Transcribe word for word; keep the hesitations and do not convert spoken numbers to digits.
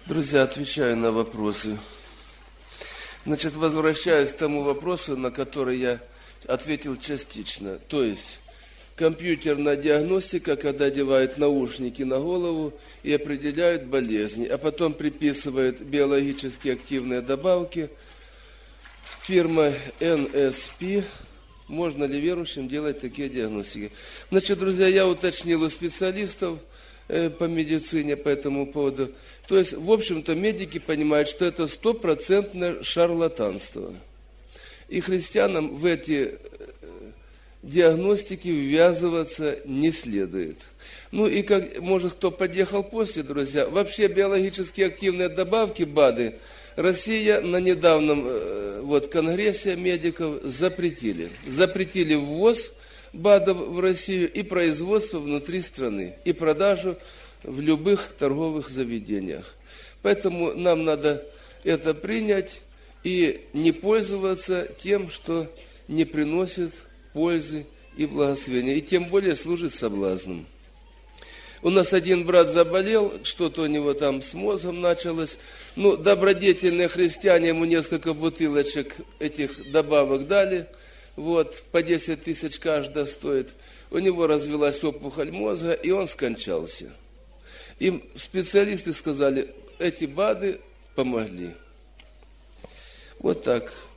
Друзья, отвечаю на вопросы. Значит, возвращаясь к тому вопросу, на который я ответил частично. То есть, компьютерная диагностика, когда одевают наушники на голову и определяют болезни, а потом приписывают биологически активные добавки. Фирма эн эс пи. Можно ли верующим делать такие диагностики? Значит, друзья, я уточнил у специалистов э, по медицине по этому поводу. То есть, в общем-то, медики понимают, что это стопроцентное шарлатанство. И христианам в эти диагностики ввязываться не следует. Ну и, как, может, кто подъехал после, друзья, вообще биологически активные добавки БАДы Россия на недавнем э, вот, конгрессе медиков запретили. Запретили ввоз БАДов в Россию и производство внутри страны, и продажу в любых торговых заведениях. Поэтому нам надо это принять и не пользоваться тем, что не приносит пользы и благословения, и тем более служит соблазном. У нас один брат заболел, что-то у него там с мозгом началось. Ну, добродетельные христиане ему несколько бутылочек этих добавок дали. Вот, по десять тысяч каждая стоит. У него развилась опухоль мозга, и он скончался. Им специалисты сказали, эти БАДы помогли. Вот так.